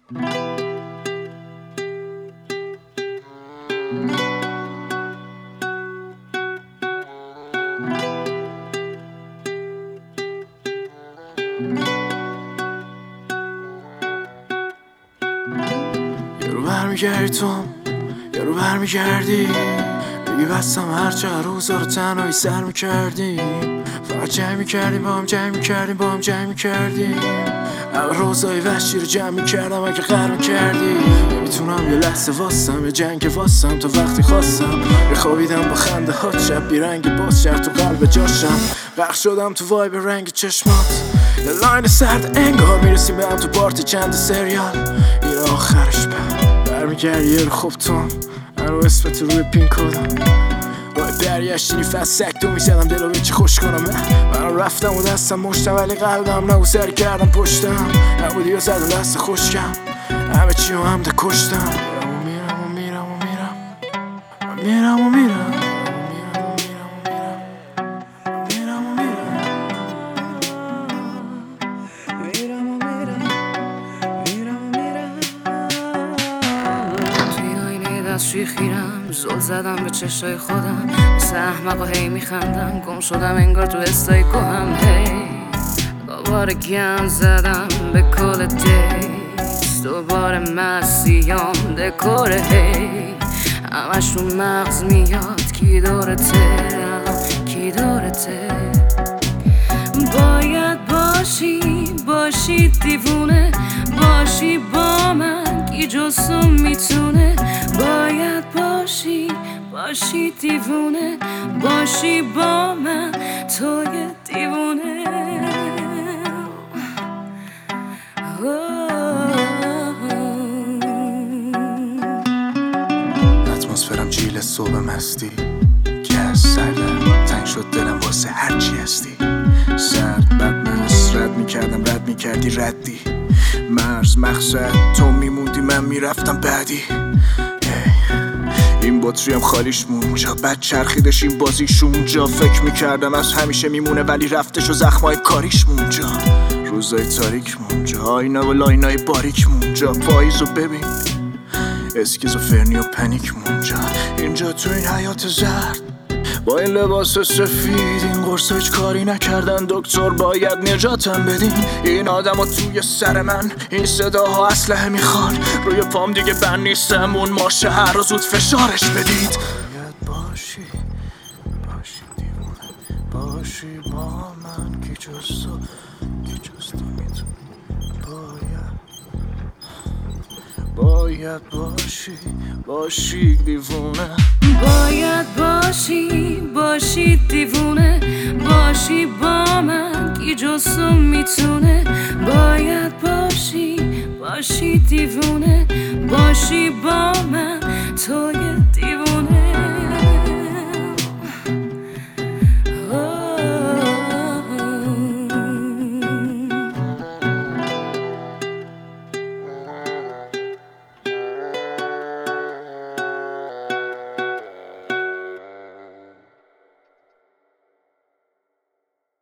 یارو برمیگردی تو یارو برمیگردی بگی بستم هرچه روزا رو تنهایی سر میکردیم فقط جمع میکردیم با هم جمع میکردیم با هم جمع میکردیم اول روزای وحشی رو جمع میکردم اگه غر میکردی نمیتونم یه لحظه واسم یه جنگ واسم تا وقتی خواستم خوابیدم با خنده هات شب بیرنگ باز شد تو قلب جاشم غرق شدم تو وایب رنگ چشمات یه لاین سرد انگار میرسیم به هم تو پارتی چند سریال این آخرش برمیگردی یه رو خوب تون رو اسمت روی پین کدم رای بریشتینی فست سکتو میزدم دلو به چی خوش کنم من رفتم و دستم مشتم ولی قلبم نبو سر کردم پشتم نبودی و زدم دست خوشکم همه چی رو هم ده کشتم میرم و میرم و میرم و میرم و میرم توی خیرم زل زدم به چشای خودم مثل احمق و هی میخندم گم شدم انگار تو استای کوهم هی دوباره گم زدم به کل دیست دوباره مسیام دکوره هی همش رو مغز میاد کی دورته الان کی دورته باید باشی دیوونه باشی با من کی جزو میتونه باید باشی دیوونه باشی با من توی دیوونه اتمسفرم جیل صبح مستی که از سردم تنگ شد دلم واسه هرچی هستی سرد بدمست رد میکردم رد میکردی ردی مرز مقصد تو میموندی من میرفتم بعدی این بطریم خالیش مونجا بد چرخیدش این بازیش اونجا فکر میکردم از همیشه میمونه ولی رفتش و زخمای کاریش مونجا روزای تاریک مونجا آینه و لاینای باریک مونجا پاییزو ببین اسکیزوفرنی و پنیک مونجا اینجا تو این حیات زرد با این لباس سفید این قرص هیچ کاری نکردن دکتر باید نجاتم بدین این آدم ها توی سر من این صداها اسلحه میخوان روی پام دیگه بند نیستم اون ماشه هر رو زود فشارش بدید باید باشی دیوونه باشی با من کی جز تو میتونی باید باشی دیوونه باید باشی دیوونه باشی با من کی جزو میتونه باید باشی دیوونه باشی با من توی